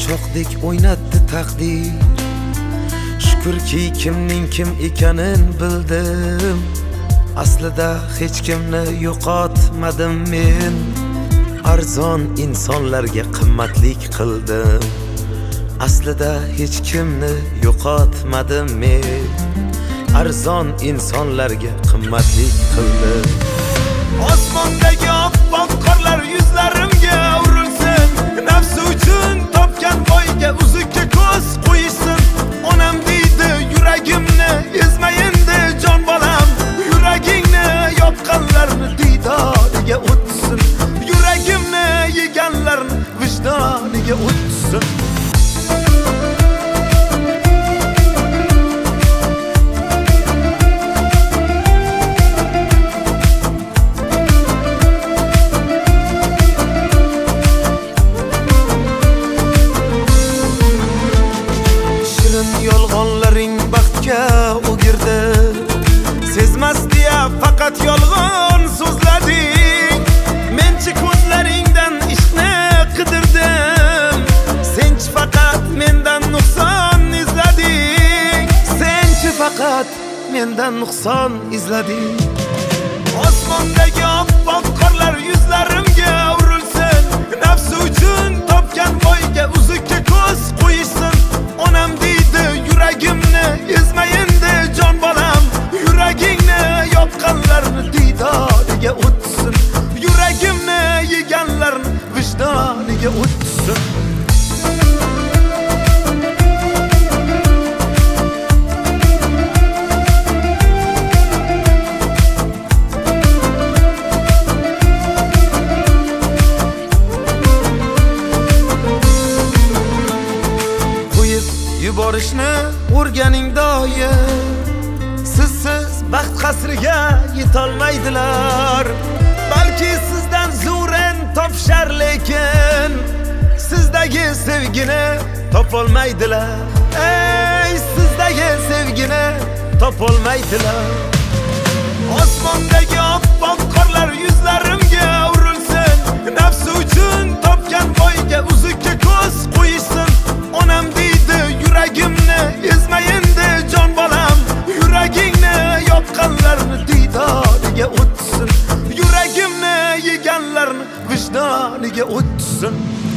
o'choqdek o'ynatdi taqdir. Shukrki kimning kim ekanin bildim. Aslida hech kimni yo'qotmadim men. Arzon insonlarga qimmatlik qildim. Aslida hech kimni yo'qotmadim men. Arzon insonlarga qimmatlik qildim. Osmondagi oppoq qorlar yuzlarimga urilsin. Nafsi uchun topgan boyga uzukka ko'z qo'yishsin. Onam deydi yuragimni ezmayin-de jon bolam. Yuragingni yopqanlarni diydoriga o'tsin. Yuragimni yeganlarni vijdoniga o'tsin. Yolg'onlaring baxtga o'girdi. Sezmasdiya faqat yolg'on so'zlading. Menchi ko'zlaringdan ishni qidirdim. Senchi faqat mendan nuqson izlading. Senchi faqat mendan nuqson izlading. Osmondagi oppoq qorlar yuzlarimga urilsin. Nafsi uchun topgan boyga uzukka ko'z qo'yishsin. Onam deydi yuragimni ezmayin-de jon bolam. Yuragingni yopqanlarni diydoriga o'tsin. Yuragimni yeganlarni vijdoniga o'tsin. Yuborishni o'rganing doim. Sizsiz baxt qasriga yetolmaydilar. Balki sizdan zo'rin topishar, lekin sizdagi sevgini topolmaydilar. Ey, sizdagi sevgini topolmaydilar. Osmondagi oppoq qorlar yuzlarimga urilsin. Nafsi uchun topgan boyga uzukka ko'z qo'yishsin. Onam deydi yuragimni ezmayin-de jon bolam. Yuragingni yopqanlarni diydoriga o'tsin. Yuragimni yeganlarni vijdoniga o'tsin.